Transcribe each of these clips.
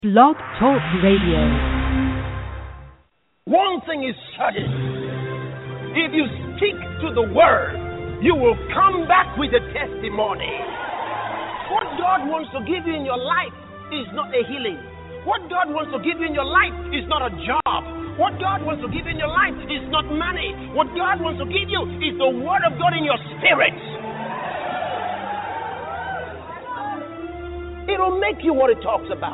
Blog Talk Radio. One thing is certain. If you stick to the word, you will come back with a testimony. What God wants to give you in your life is not a healing. What God wants to give you in your life is not a job. What God wants to give you in your life is not money. What God wants to give you is the word of God in your spirit. It'll make you what it talks about.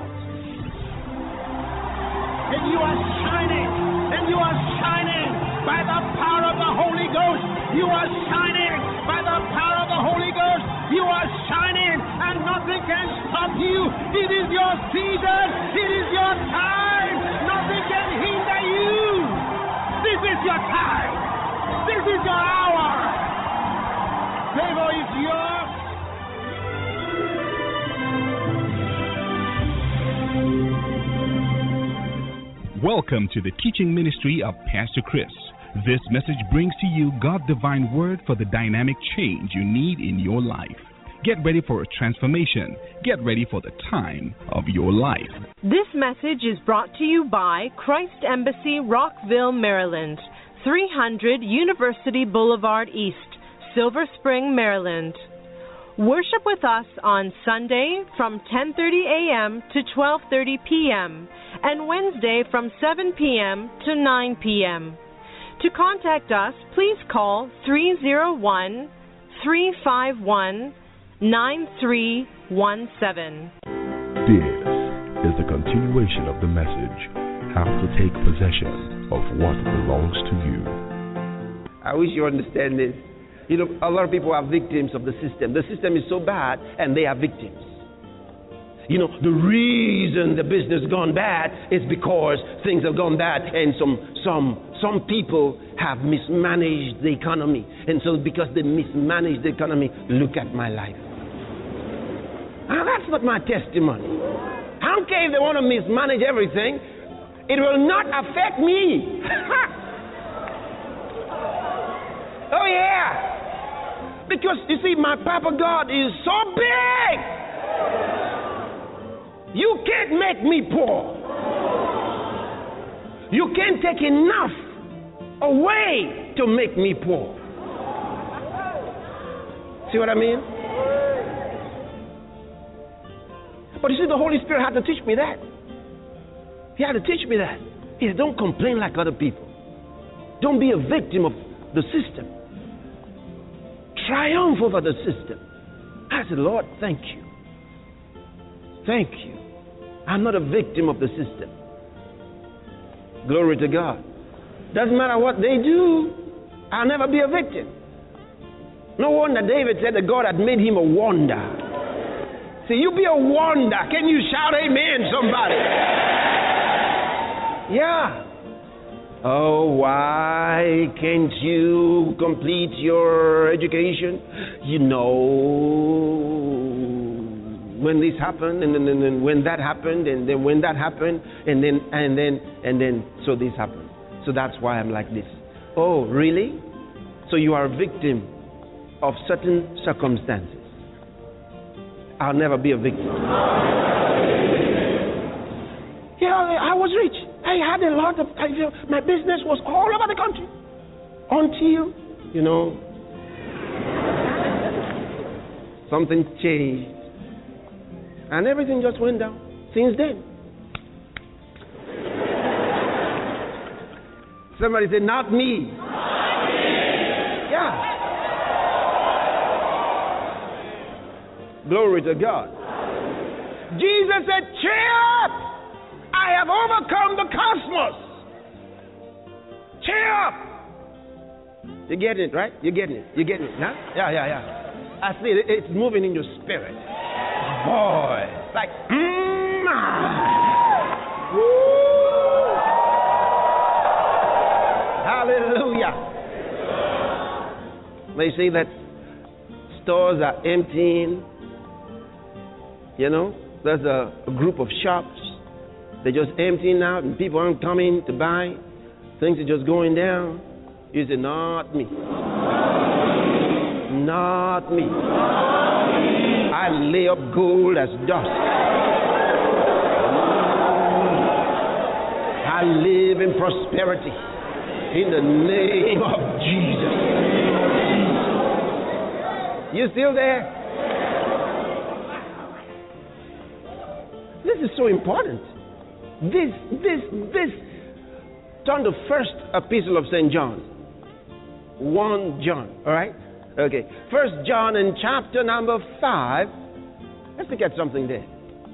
And you are shining, and you are shining by the power of the Holy Ghost. You are shining by the power of the Holy Ghost. You are shining, and nothing can stop you. It is your season. It is your time. Nothing can hinder you. This is your time. This is your hour. Favor is yours. Welcome to the teaching ministry of Pastor Chris. This message brings to you God's divine word for the dynamic change you need in your life. Get ready for a transformation. Get ready for the time of your life. This message is brought to you by Christ Embassy, Rockville, Maryland, 300 University Boulevard East, Silver Spring, Maryland. Worship with us on Sunday from 10:30 a.m. to 12:30 p.m. and Wednesday from 7 p.m. to 9 p.m. To contact us, please call 301-351-9317. This is the continuation of the message, how to take possession of what belongs to you. I wish you understand this. You know, a lot of people are victims of the system. The system is so bad, and they are victims. You know, the reason the business gone bad is because things have gone bad, and some people have mismanaged the economy. And so because they mismanaged the economy, look at my life. Now, that's not my testimony. I don't care if they want to mismanage everything. It will not affect me. Oh, yeah. Because, you see, my Papa God is so big. You can't make me poor. You can't take enough away to make me poor. See what I mean? But you see, the Holy Spirit had to teach me that. He had to teach me that. He said, don't complain like other people. Don't be a victim of the system. Triumph over the system. I said, Lord, thank you. Thank you. I'm not a victim of the system. Glory to God. Doesn't matter what they do, I'll never be a victim. No wonder David said that God had made him a wonder. See, you be a wonder. Can you shout amen, somebody? Yeah. Oh, why can't you complete your education? You know, when this happened, and then when that happened, and then when that happened, and then so this happened. So that's why I'm like this. Oh, really? So you are a victim of certain circumstances. I'll never be a victim. Yeah, I was rich. I had a lot of, my business was all over the country. Until, you know, something changed. And everything just went down since then. Somebody said, not me. Not me. Yeah. Glory to God. Jesus said, cheer up. I have overcome the cosmos. Cheer up. You get it, right? You getting it? You getting it? Huh? Yeah. I see it. It's moving in your spirit. Boy. Like, Hallelujah. They say that stores are emptying. You know, there's a group of shops. They're just emptying out and people aren't coming to buy. Things are just going down. You say, not me. Not me. I lay up gold as dust. shall live in prosperity. In the name of Jesus. You still there? This is so important. This. Turn to first epistle of St. John. 1 John, all right? Okay. 1 John in chapter number 5. Let's look at something there.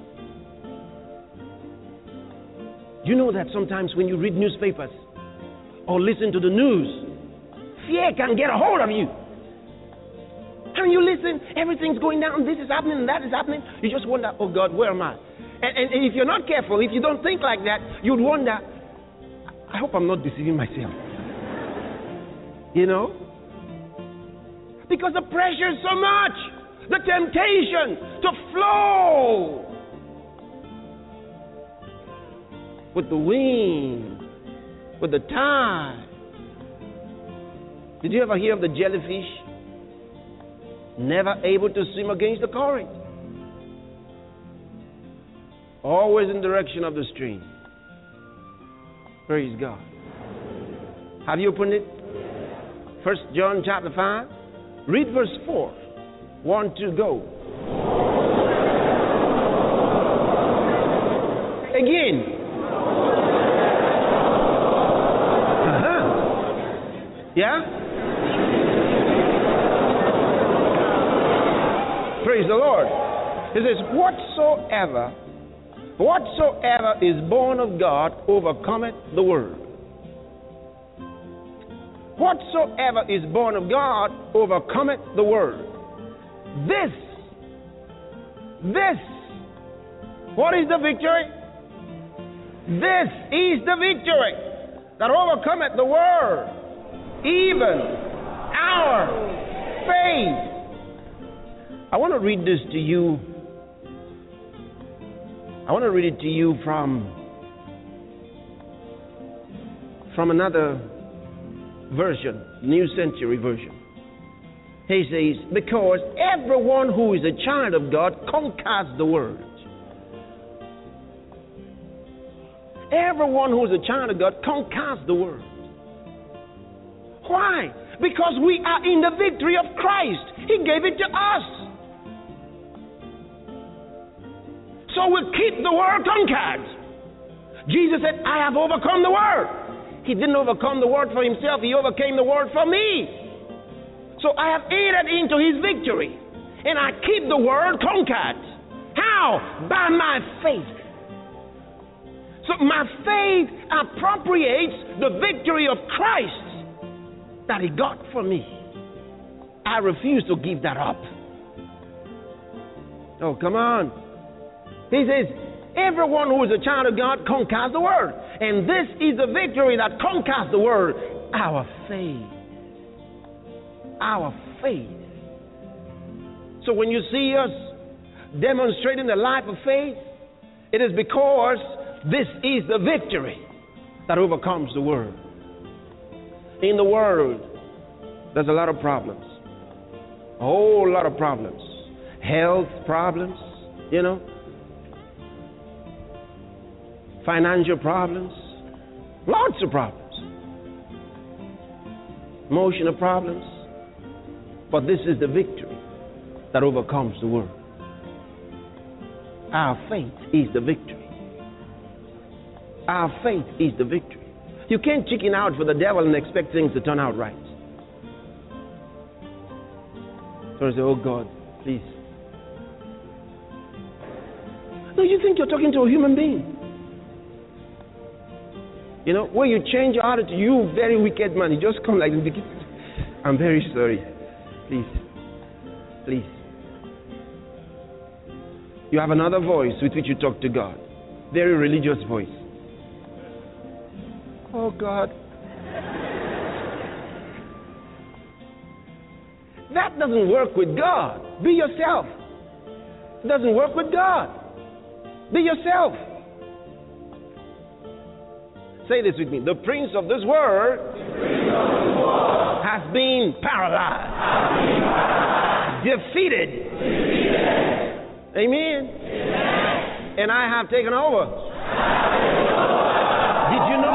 You know that sometimes when you read newspapers or listen to the news, fear can get a hold of you. And you listen, everything's going down, this is happening and that is happening. You just wonder, oh God, where am I? And if you're not careful, if you don't think like that, you'd wonder, I hope I'm not deceiving myself. You know? Because the pressure is so much. The temptation to flow with the wind, with the tide. Did you ever hear of the jellyfish? Never able to swim against the current. Always in the direction of the stream. Praise God. Have you opened it? 1 John chapter 5. Read verse 4. 1, 2, go. Again. Yeah? Praise the Lord. It says, whatsoever is born of God overcometh the world. Whatsoever is born of God overcometh the world. This, what is the victory? This is the victory that overcometh the world, even our faith. I want to read this to you. I want to read it to you from another version, New Century Version. He says, because everyone who is a child of God conquers the world. Everyone who is a child of God conquers the world. Why? Because we are in the victory of Christ. He gave it to us. So we'll keep the world conquered. Jesus said, I have overcome the world. He didn't overcome the world for himself. He overcame the world for me. So I have entered into his victory. And I keep the world conquered. How? By my faith. So my faith appropriates the victory of Christ that he got for me. I refuse to give that up. Oh, come on. He says, everyone who is a child of God conquers the world. And this is the victory that conquers the world. Our faith. Our faith. So when you see us demonstrating the life of faith, it is because this is the victory that overcomes the world. In the world, there's a lot of problems. A whole lot of problems. Health problems, financial problems, lots of problems, emotional problems. But this is the victory that overcomes the world. Our faith is the victory. Our faith is the victory. You can't chicken out for the devil and expect things to turn out right. So I say, oh God, please. No, you think you're talking to a human being. When you change your attitude, you very wicked man, you just come like, I'm very sorry. Please. You have another voice with which you talk to God. Very religious voice. Oh God. That doesn't work with God. Be yourself. It doesn't work with God. Be yourself. Say this with me. The prince of this world has been paralyzed. Defeated. Amen. And I have taken over. Did you know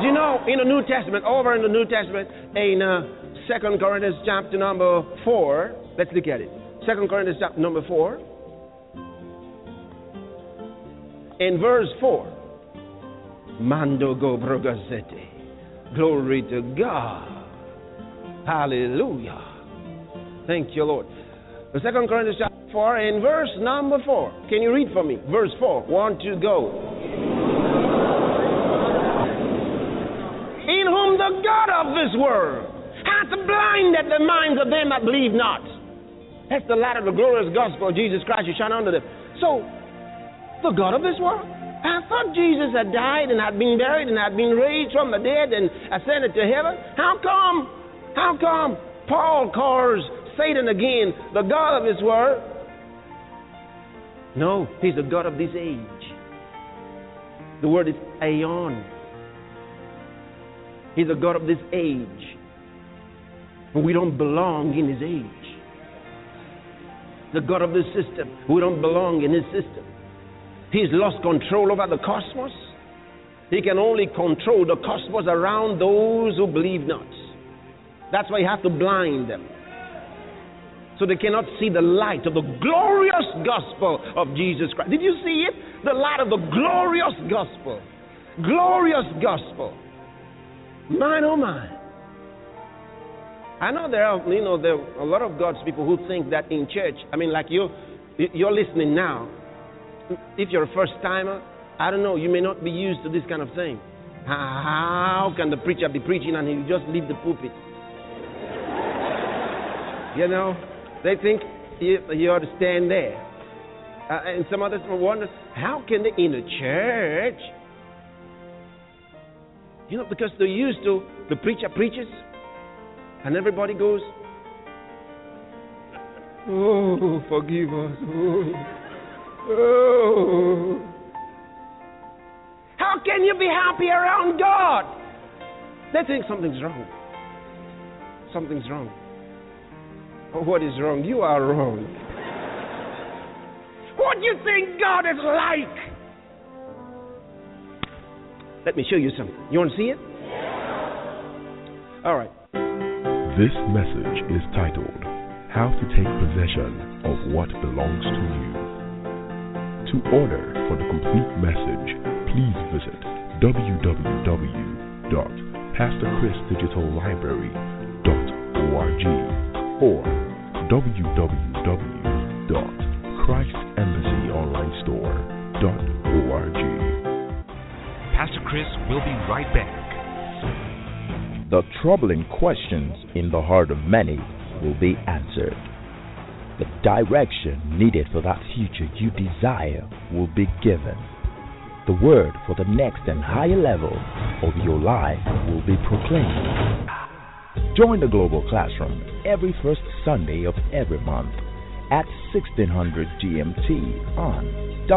you know, in the New Testament, over in the New Testament, in 2 Corinthians chapter number 4, let's look at it. 2 Corinthians chapter number 4, in verse 4, Mando go brogazete. Glory to God. Hallelujah. Thank you, Lord. The 2 Corinthians chapter 4, in verse number 4. Can you read for me? Verse 4. 1, 2, go. In whom the God of this world hath blinded the minds of them that believe not. That's the light of the glorious gospel of Jesus Christ who shine unto them. So, the God of this world? I thought Jesus had died and had been buried and had been raised from the dead and ascended to heaven. How come Paul calls Satan again the God of this world? No, he's the God of this age. The word is aeon. He's the God of this age. We don't belong in his age. The God of this system. We don't belong in his system. He's lost control over the cosmos. He can only control the cosmos around those who believe not. That's why you have to blind them, so they cannot see the light of the glorious gospel of Jesus Christ. Did you see it? The light of the glorious gospel. Glorious gospel. Mine, oh mine. I know there are a lot of God's people who think that in church, like you're listening now. If you're a first timer, I don't know, you may not be used to this kind of thing. How can the preacher be preaching and he just leave the pulpit? You know, they think you ought to stand there. And some others will wonder, how can they in a church? You know, because they're used to the preacher preaches and everybody goes, oh, forgive us. Oh. How can you be happy around God? They think something's wrong. Something's wrong. Oh, what is wrong? You are wrong. What do you think God is like? Let me show you something. You want to see it? All right. This message is titled, How to Take Possession of What Belongs to You. To order for the complete message, please visit www.pastorchrisdigitallibrary.org or www.christembassyonlinestore.org. Pastor Chris will be right back. The troubling questions in the heart of many will be answered. The direction needed for that future you desire will be given. The word for the next and higher level of your life will be proclaimed. Join the Global Classroom every first Sunday of every month at 1600 GMT on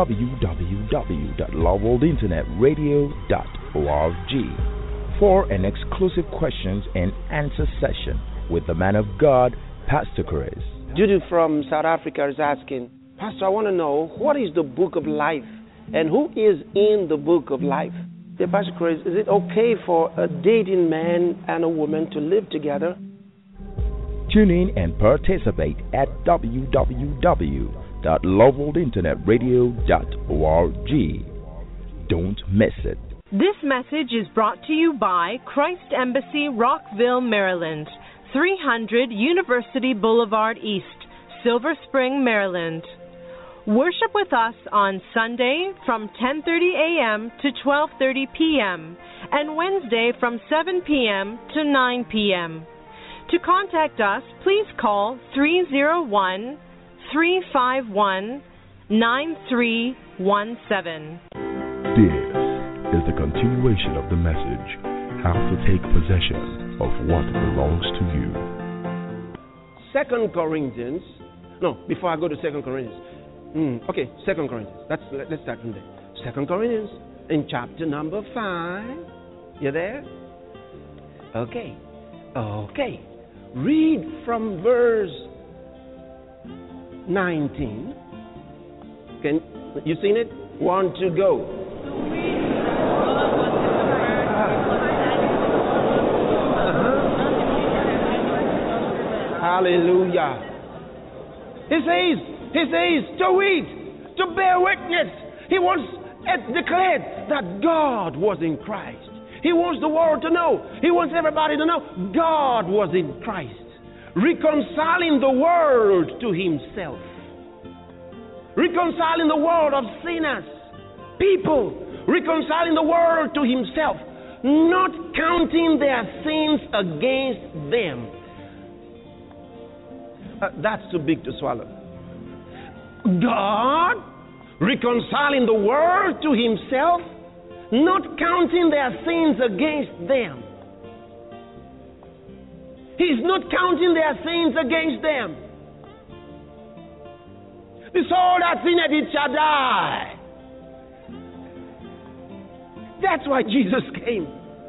www.loveworldinternetradio.org for an exclusive questions and answer session with the man of God, Pastor Chris. Judy from South Africa is asking, Pastor, I want to know, what is the book of life and who is in the book of life? Dear Pastor Chris, is it okay for a dating man and a woman to live together? Tune in and participate at www.loveworldinternetradio.org. Don't miss it. This message is brought to you by Christ Embassy, Rockville, Maryland. 300 University Boulevard East, Silver Spring, Maryland. Worship with us on Sunday from 10:30 a.m. to 12:30 p.m. and Wednesday from 7 p.m. to 9 p.m. To contact us, please call 301-351-9317. This is the continuation of the message, How to Take Possession of What Belongs to You. 2 Corinthians. No, before I go to 2 Corinthians. 2 Corinthians. Let's start from there. 2 Corinthians in chapter number 5. You there? Okay. Read from verse 19. Can you seen it? 1, 2, go. Hallelujah. He says to eat, to bear witness. He wants it declared that God was in Christ. He wants the world to know. He wants everybody to know God was in Christ, reconciling the world to himself. Reconciling the world of sinners, people, reconciling the world to himself, not counting their sins against them. That's too big to swallow. God reconciling the world to himself, not counting their sins against them. He's not counting their sins against them. The soul that's in it shall die. That's why Jesus came.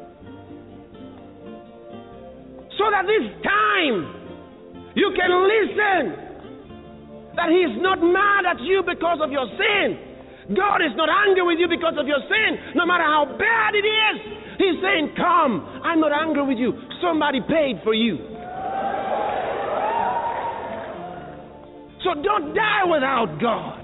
So that this time you can listen that he is not mad at you because of your sin. God is not angry with you because of your sin, no matter how bad it is. He's saying, come, I'm not angry with you. Somebody paid for you. So don't die without God.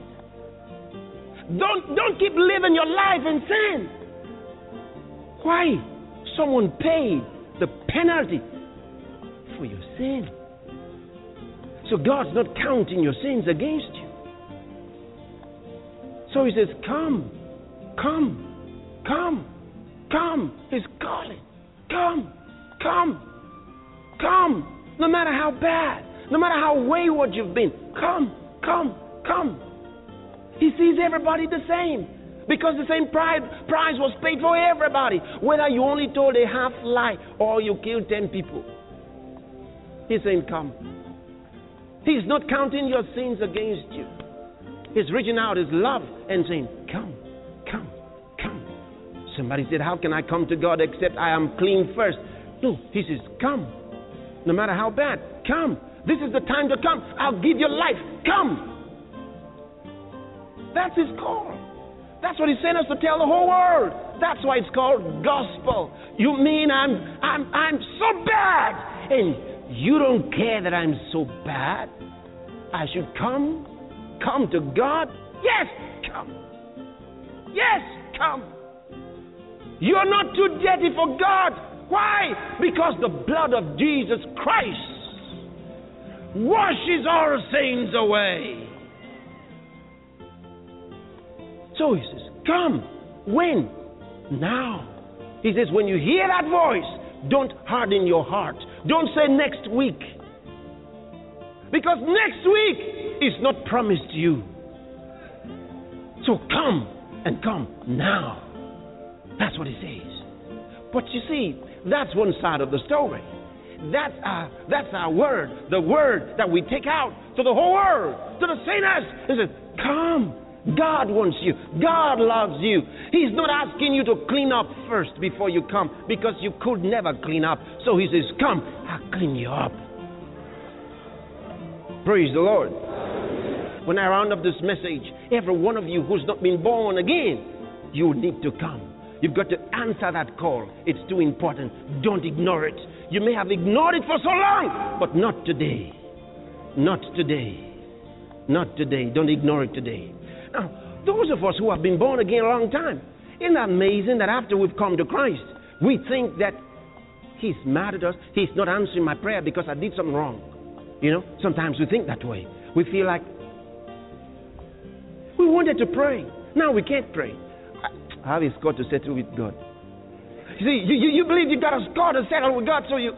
Don't keep living your life in sin. Why? Someone paid the penalty for your sin. So God's not counting your sins against you. So he says, come, come, come, come. He's calling. Come, come, come. No matter how bad, no matter how wayward you've been, come, come, come. He sees everybody the same, because the same price was paid for everybody, whether you only told a half lie or you killed 10 people. He's saying, come. He's not counting your sins against you. He's reaching out his love and saying, come, come, come. Somebody said, how can I come to God except I am clean first? No, he says, come. No matter how bad, come. This is the time to come. I'll give you life. Come. That's his call. That's what he sent us to tell the whole world. That's why it's called gospel. You mean I'm so bad, and you don't care that I'm so bad? I should come to God? Yes, come. Yes, come. You're not too dirty for God. Why? Because the blood of Jesus Christ washes our sins away. So he says, come. When? Now. He says, when you hear that voice, don't harden your heart. Don't say next week. Because next week is not promised to you. So come, and come now. That's what he says. But you see, that's one side of the story. That's our word. The word that we take out to the whole world, to the sinners. He says, come. God wants you. God loves you. He's not asking you to clean up first before you come, because you could never clean up. So he says, come, I'll clean you up. Praise the Lord. When I round up this message, every one of you who's not been born again, you need to come. You've got to answer that call. It's too important. Don't ignore it. You may have ignored it for so long, but not today. Not today. Not today. Don't ignore it today. Now, those of us who have been born again a long time, isn't that amazing that after we've come to Christ, we think that he's mad at us, he's not answering my prayer because I did something wrong. You know, sometimes we think that way. We feel like we wanted to pray. Now we can't pray. How is God to settle with God? You see, you believe you got a score to settle with God, so you...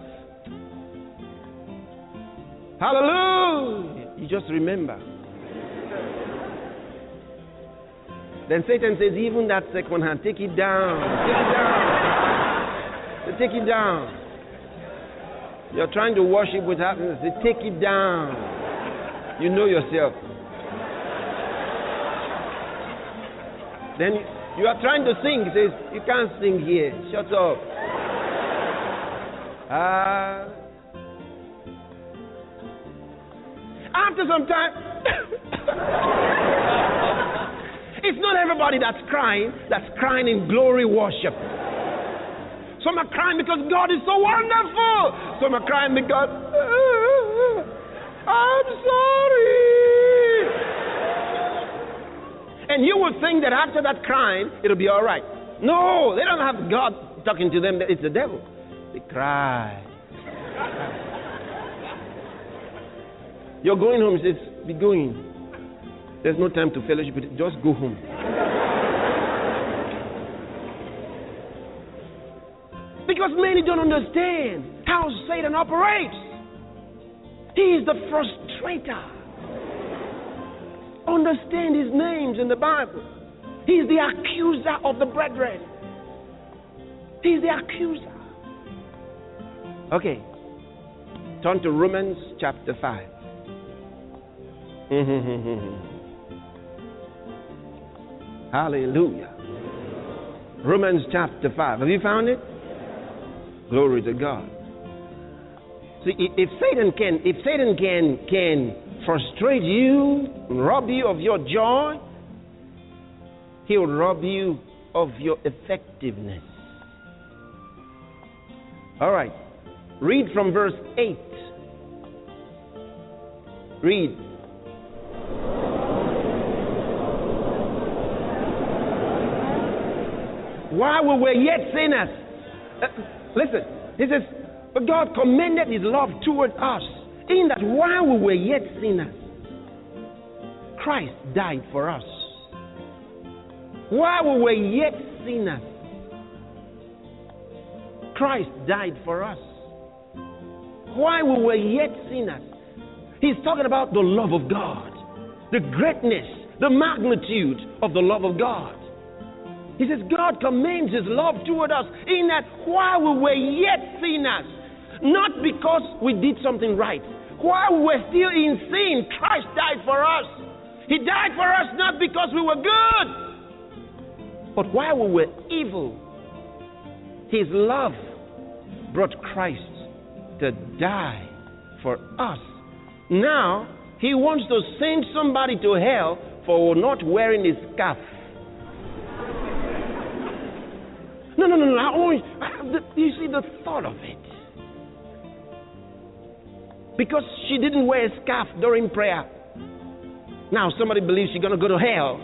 Hallelujah! You just remember. Then Satan says, even that second hand, take it down. Take it down. You're trying to worship with happiness. Say, take it down. You know yourself. Then you are trying to sing. He says, you can't sing here. Shut up. After some time... It's not everybody that's crying in glory worship. Some are crying because God is so wonderful. Some are crying because I'm sorry. And you would think that after that crying, it'll be all right. No, they don't have God talking to them. It's the devil. They cry. You're going home. He says, be going. There's no time to fellowship with it. Just go home. Because many don't understand how Satan operates. He is the frustrator. Understand his names in the Bible. He is the accuser of the brethren. He is the accuser. Okay. Turn to Romans chapter 5. Hallelujah. Romans chapter 5. Have you found it? Glory to God. See, if Satan can frustrate you, rob you of your joy, he will rob you of your effectiveness. All right. Read from verse 8. Read. While we were yet sinners. Listen. He says, but God commended his love toward us, in that while we were yet sinners, Christ died for us. While we were yet sinners, Christ died for us. While we were yet sinners. He's talking about the love of God, the greatness, the magnitude of the love of God. He says God commends his love toward us in that while we were yet sinners, not because we did something right, while we were still in sin, Christ died for us. He died for us not because we were good, but while we were evil, his love brought Christ to die for us. Now, he wants to send somebody to hell for not wearing his scarf. No. You see the thought of it. Because she didn't wear a scarf during prayer. Now somebody believes she's going to go to hell.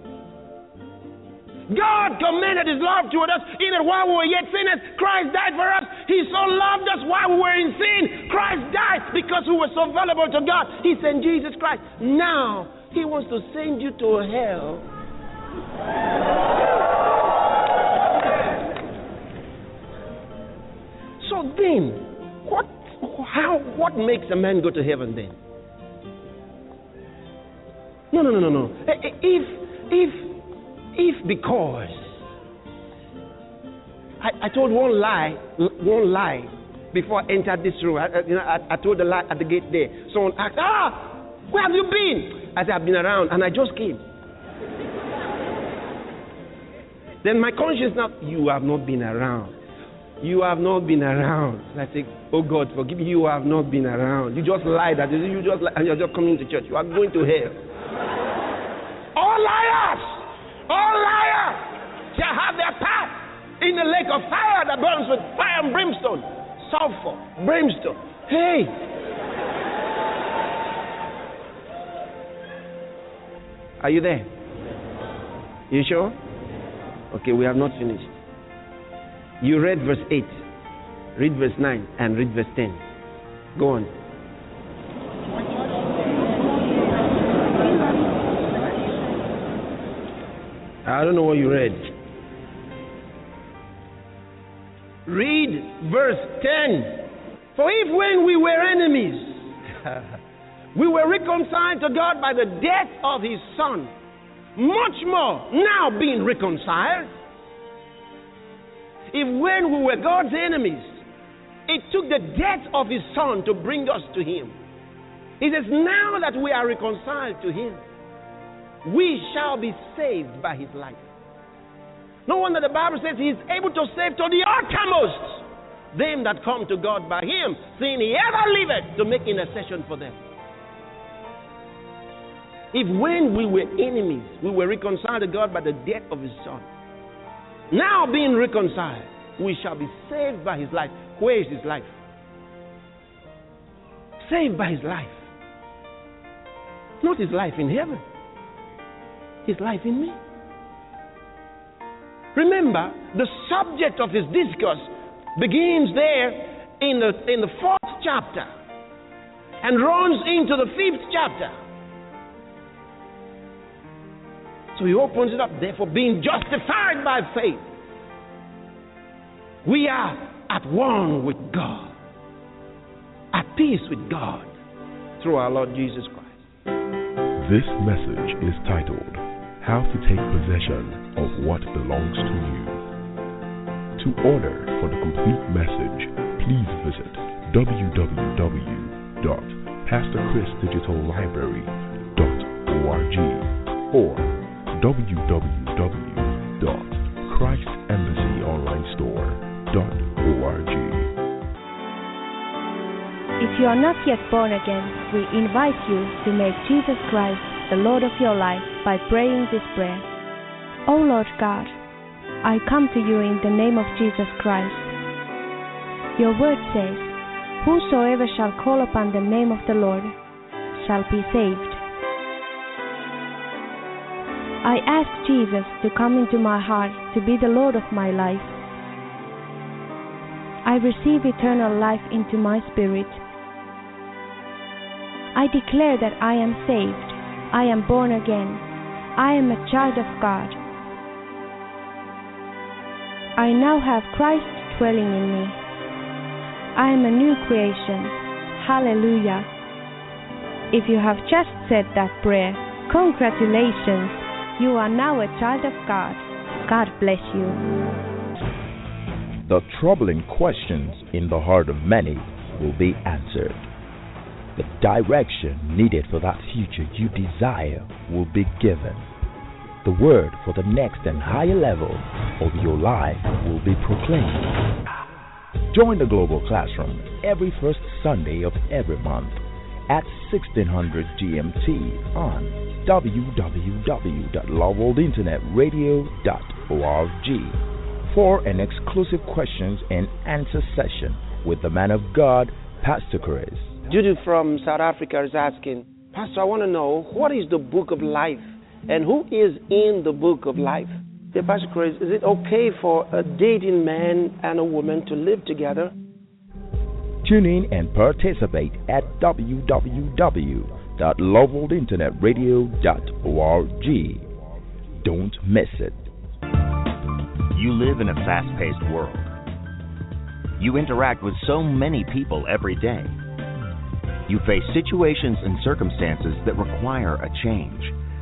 God commended his love toward us in that while we were yet sinners, Christ died for us. He so loved us while we were in sin. Christ died because we were so valuable to God. He sent Jesus Christ. Now, he wants to send you to hell. So then, what makes a man go to heaven then? No. If because I told one lie before I entered this room. I told the lie at the gate there. Someone asked, where have you been? I said, I've been around and I just came. Then my conscience now, you have not been around. You have not been around. And I say, oh God, forgive me, you have not been around. You just lied. And you're just coming to church. You are going to hell. All liars! All liars shall have their part in the lake of fire that burns with fire and brimstone. Sulfur, brimstone. Hey! Are you there? You sure? Okay, we have not finished. You read verse 8, read verse 9, and read verse 10. Go on. I don't know what you read. Read verse 10. For if when we were enemies, we were reconciled to God by the death of his Son, much more now being reconciled. If when we were God's enemies, it took the death of his Son to bring us to him. He says, now that we are reconciled to him, we shall be saved by his life. No wonder the Bible says he is able to save to the uttermost them that come to God by him, seeing he ever liveth to make intercession for them. If when we were enemies, we were reconciled to God by the death of his Son, now being reconciled, we shall be saved by his life. Where is his life? Saved by his life. Not his life in heaven. His life in me. Remember, the subject of his discourse begins there in the 4th chapter and runs into the 5th chapter. So he opens it up, therefore, being justified by faith. We are at one with God, at peace with God, through our Lord Jesus Christ. This message is titled, How to Take Possession of What Belongs to You. To order for the complete message, please visit www.pastorchrisdigitallibrary.org or www.christembassyonlinestore.org. If you are not yet born again, we invite you to make Jesus Christ the Lord of your life by praying this prayer. O Lord God, I come to you in the name of Jesus Christ. Your word says, whosoever shall call upon the name of the Lord shall be saved. I ask Jesus to come into my heart to be the Lord of my life. I receive eternal life into my spirit. I declare that I am saved. I am born again. I am a child of God. I now have Christ dwelling in me. I am a new creation. Hallelujah. If you have just said that prayer, congratulations. You are now a child of God. God bless you. The troubling questions in the heart of many will be answered. The direction needed for that future you desire will be given. The word for the next and higher level of your life will be proclaimed. Join the Global Classroom every first Sunday of every month at 1600 GMT on www.loveworldinternetradio.org for an exclusive questions and answer session with the man of God, Pastor Chris. Judy from South Africa is asking, Pastor, I want to know, what is the book of life and who is in the book of life? Dear Pastor Chris, is it okay for a dating man and a woman to live together? Tune in and participate at www.loveworldinternetradio.org. Don't miss it. You live in a fast-paced world. You interact with so many people every day. You face situations and circumstances that require a change.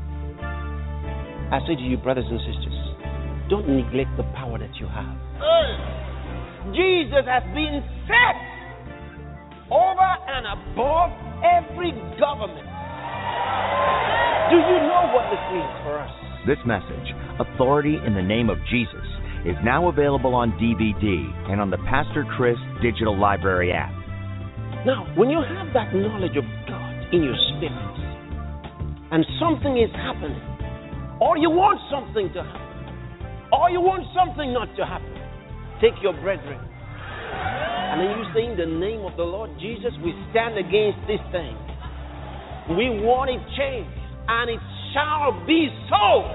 I say to you, brothers and sisters, don't neglect the power that you have. Jesus has been set over and above every government. Do you know what this means for us? This message, Authority in the Name of Jesus, is now available on DVD and on the Pastor Chris Digital Library app. Now, when you have that knowledge of God in your spirit, and something is happening, or you want something to happen, or you want something not to happen, take your brethren, and then you say, in the name of the Lord Jesus, we stand against this thing. We want it changed, and it shall be so.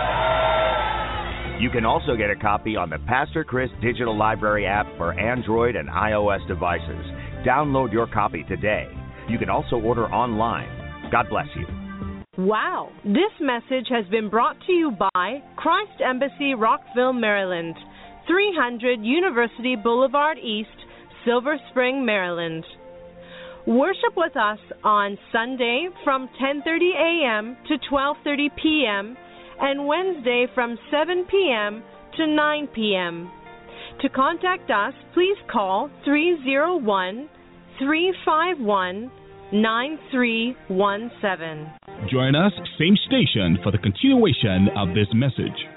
You can also get a copy on the Pastor Chris Digital Library app for Android and iOS devices. Download your copy today. You can also order online. God bless you. Wow! This message has been brought to you by Christ Embassy, Rockville, Maryland, 300 University Boulevard East, Silver Spring, Maryland. Worship with us on Sunday from 10:30 a.m. to 12:30 p.m. and Wednesday from 7 p.m. to 9 p.m. To contact us, please call 301-351-9317. Join us, same station, for the continuation of this message.